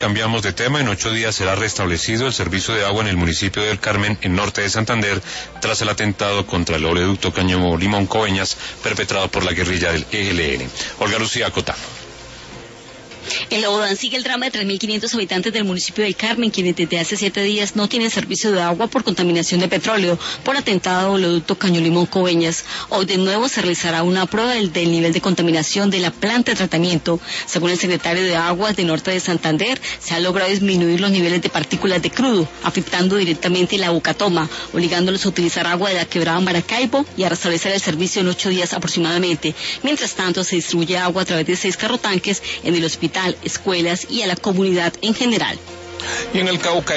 Cambiamos de tema. En 8 días será restablecido el servicio de agua en el municipio del Carmen, en norte de Santander, tras el atentado contra el oleoducto Caño Limón Coveñas, perpetrado por la guerrilla del ELN. Olga Lucía Cotano. En Loudán sigue el drama de 3.500 habitantes del municipio del Carmen, quienes desde hace 7 días no tienen servicio de agua por contaminación de petróleo, por atentado al oleoducto Caño Limón Coveñas. Hoy de nuevo se realizará una prueba del nivel de contaminación de la planta de tratamiento. Según el secretario de Aguas de Norte de Santander, se ha logrado disminuir los niveles de partículas de crudo, afectando directamente la Bucatoma, obligándolos a utilizar agua de la quebrada Maracaibo y a restablecer el servicio en 8 días aproximadamente. Mientras tanto, se distribuye agua a través de 6 carrotanques en el hospital, escuelas y a la comunidad en general. Y en el Cauca